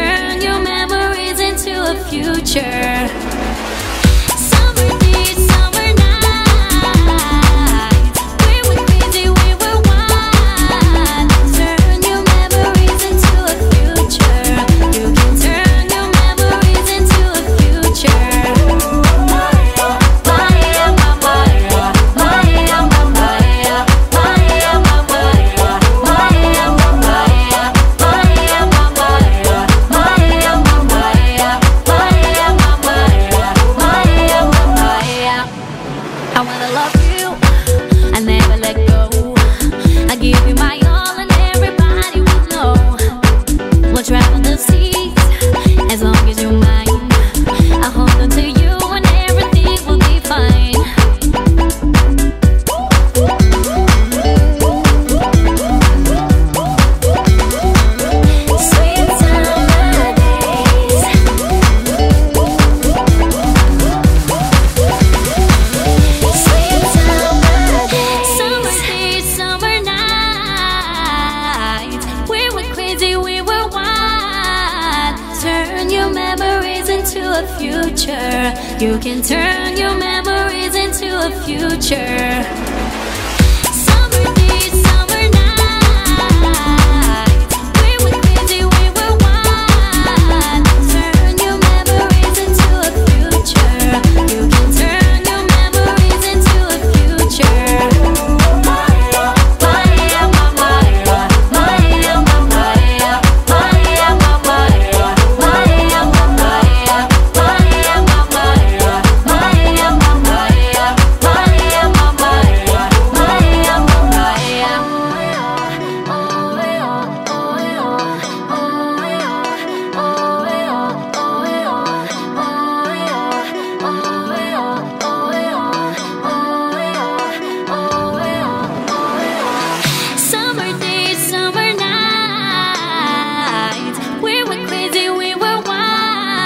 turn your memories into a future. I wanna love you, I never let go. I give you my all and everybody will know. We'll travel the seas as long as you're mine. I'll hold on to you and everything will be fine. Sweet summer days, summer nights, we were crazy, we were wild. Turn your memories into a future. You can turn your memories into a future. Summer days, summer nights, we were crazy, we were wild. Turn your memories into a future. You can turn your memories into a future. Summer days, summer nights, we were crazy, we were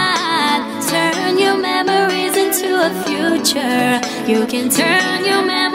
wild. Turn your memories into a future. You can turn your memories